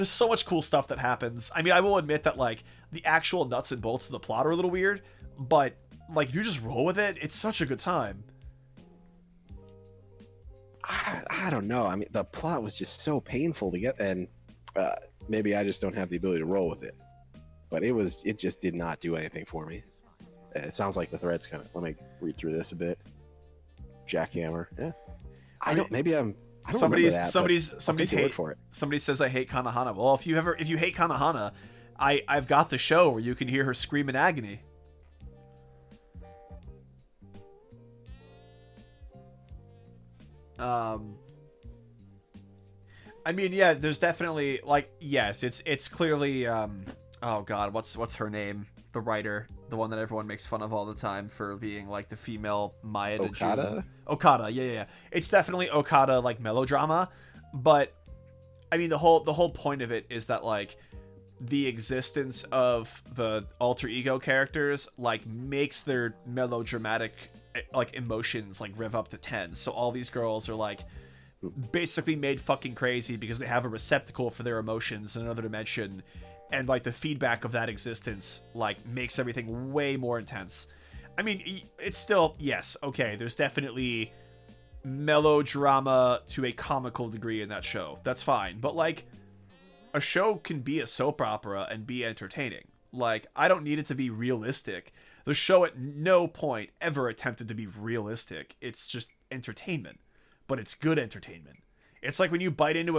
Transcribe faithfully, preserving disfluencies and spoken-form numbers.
there's so much cool stuff that happens. I mean, I will admit that like the actual nuts and bolts of the plot are a little weird, but like if you just roll with it, it's such a good time. I, I don't know. I mean, the plot was just so painful to get, and uh, maybe I just don't have the ability to roll with it. But it was, it just did not do anything for me. It sounds like the thread's kind of. Let me read through this a bit. Jackhammer. Yeah. I, I don't. Maybe I'm. I don't somebody's that, somebody's somebody's hate for it. Somebody says I hate Kanahana. Well, if you ever if you hate Kanahana, I I've got the show where you can hear her scream in agony. Um. I mean, yeah, there's definitely like yes, it's it's clearly um. Oh God, what's what's her name? The writer, the one that everyone makes fun of all the time for being like the female Maya to Okada? June. Okada, yeah, yeah, yeah. It's definitely Okada like melodrama, but I mean the whole the whole point of it is that like the existence of the alter ego characters like makes their melodramatic like emotions like rev up to ten. So all these girls are like basically made fucking crazy because they have a receptacle for their emotions in another dimension. And, like, the feedback of that existence, like, makes everything way more intense. I mean, it's still, yes, okay, there's definitely melodrama to a comical degree in that show. That's fine. But, like, a show can be a soap opera and be entertaining. Like, I don't need it to be realistic. The show at no point ever attempted to be realistic. It's just entertainment. But it's good entertainment. It's like when you bite into a